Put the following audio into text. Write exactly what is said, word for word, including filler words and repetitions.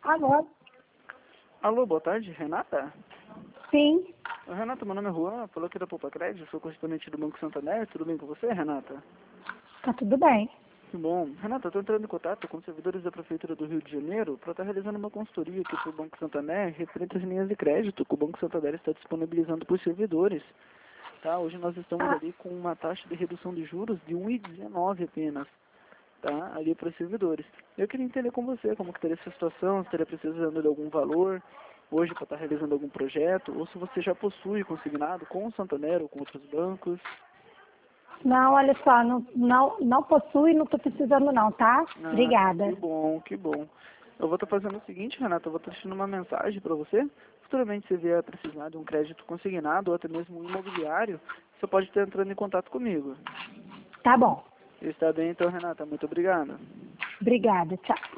Agora. Alô, boa tarde, Renata? Sim. Oi, Renata, meu nome é Juan, falou aqui da Poupa Crédito, sou correspondente do Banco Santander, tudo bem com você, Renata? Tá tudo bem. Que bom. Renata, eu estou entrando em contato com os servidores da Prefeitura do Rio de Janeiro para estar realizando uma consultoria aqui para o Banco Santander referente às linhas de crédito que o Banco Santander está disponibilizando para os servidores. Tá? Hoje nós estamos Ah, ali com uma taxa de redução de juros de um vírgula dezenove apenas, tá? Ali para os servidores. Eu queria entender com você como que teria essa situação, se estaria precisando de algum valor hoje para estar realizando algum projeto, ou se você já possui consignado com o Santander ou com outros bancos. não, olha só, não, não, não possui, não tô precisando não, tá? Ah, que Obrigada. bom, que bom. Eu vou estar fazendo o seguinte, Renata, eu vou estar deixando uma mensagem para você. Futuramente, se vier a precisar de um crédito consignado ou até mesmo um imobiliário, você pode estar entrando em contato comigo. Tá bom. Está bem, então, Renata. Muito obrigado. Obrigada, tchau.